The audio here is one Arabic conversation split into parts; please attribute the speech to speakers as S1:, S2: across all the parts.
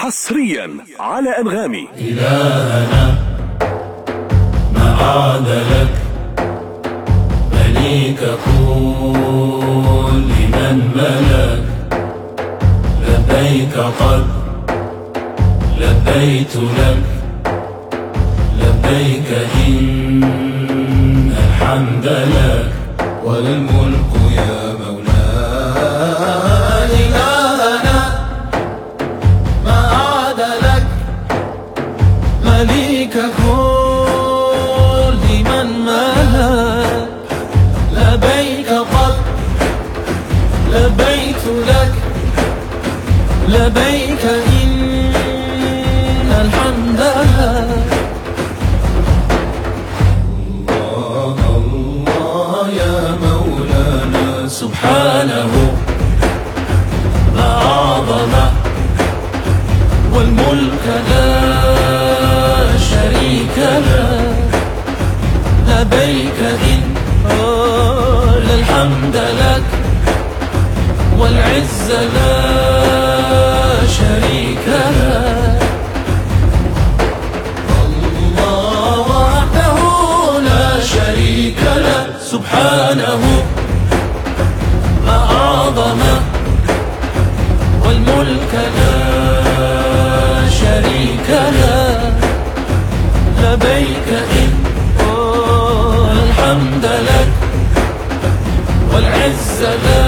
S1: حصريا على أنغامي.
S2: إلهنا ما عاد لك مليك كل من ملك، لبيك قد لبيت لك، لبيك إن الحمد لك والملك يا مولاي. إلهنا ما عاد لك مليك كل من ملك، لبيك قد لبيت لك، لبيك إن الحمد لك. الله الله يا مولانا سبحانه ما أعظم، والملك لا شريك له، لبيك إن الحمد لك، والعز لا شريك له. الله وحده لا شريك له سبحانه ما أعظم، والملك لا شريك له، لبيك إن الحمد لك، والعز لا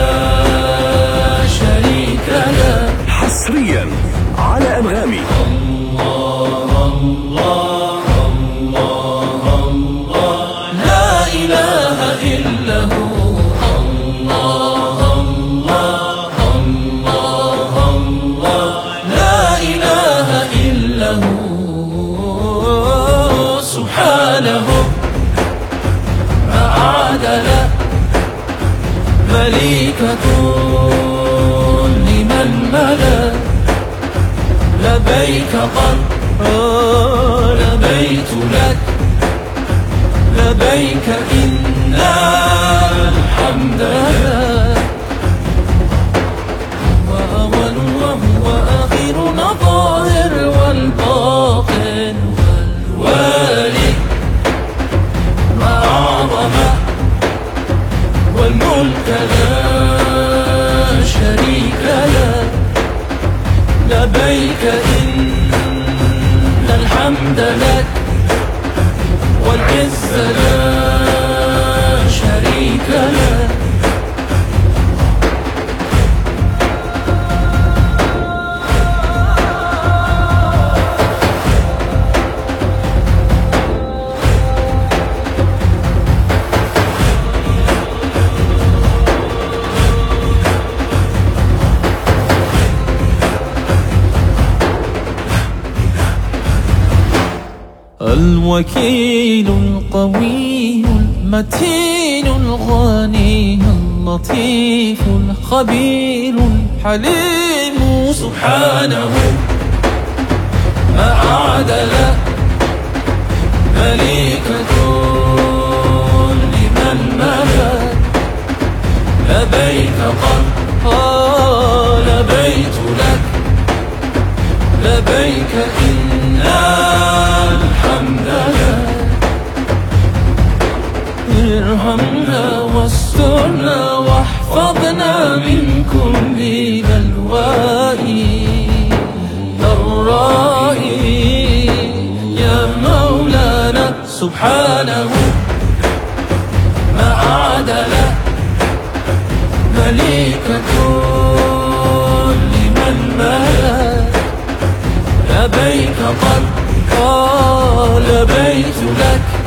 S2: شريك له.
S1: حصريا على أنغامي.
S2: الله الله الله الله لا إله إلا هو. الله الله الله الله لا إله إلا هو سبحانه ما عاد له مليك كل من ملك، لبيك قد لبيت لك، لبيك إن الحمد لك. وأول وهو آخر ظاهر والباطن والوالي ما أعظم، والملك لا شريك له، لبيك إن الحمد لك، والعز لا شريك له. الوكيل القوي المتين الغني اللطيف الخبير الحليم سبحانه ما أعاد له مليك كل من ملك، لبيك قد لبيت لك، لبيك إن الحمد لك. ارحمنا واسترنا واحفظنا من كل بلواء ضراء يا مولانا سبحانه ما عاد له مليك كل من ملك، لبيك قد لبيت لك،